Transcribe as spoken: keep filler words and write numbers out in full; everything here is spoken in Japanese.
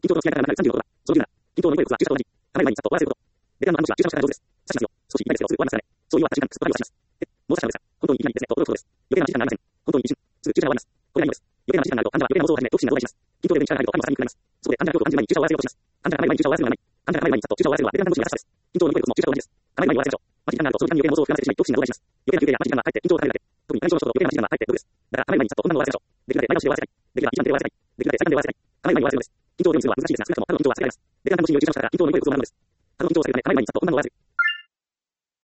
緊張との付き合い方がなくさんじゅうのことだ。そういうなら、緊張の声をは注射と同じ。離れ前にさっと終わらせること。ベテランの看護師は注射の仕方が上手です。刺しますよ。少し痛いですよ。すぐ終わりますからね。そういうは確かにすっと針を刺します。え、もう刺したのですか。本当にいきなりですね。と驚くことです。余計な指示がなりません。本当に一瞬。すぐ注射が終わります。これがいいのです。余計な指示がなると患者は余計な妄想を始め、好奇心が増大します。緊張レベルに力が入ると針もさらに膨らみます。そこで患者が恐怖を感じる前に注射を終わらせようとします。患者が離れ前に注射を終わらせるのではない。患者が離れ前にさっと注射を終わらせるのはベテラン看護師の優しさです。緊張の声をも注射と同じです。離れ前に終わらせましょう。待ち時間があるとその時間に余計な妄想を膨らませてしまい、好奇心が増大します。余計な休憩や待ち時間がかえって緊張を高めるだけ。特に内臓の人と余計な待ち時間がかえって毒です。だから離れ前にさっとこんなのを終わらせましょう。できるだけ前倒しで終わらせたい。できるだけ一番手で終わらせたい。できるだけ最短で終わらせたい。離れ前に終わらせるのです。緊張を良くするのは難しいですが、少なくとも彼女の緊張は下げられます。ベテラン看護師による注射の仕方が緊張の声を打つのです。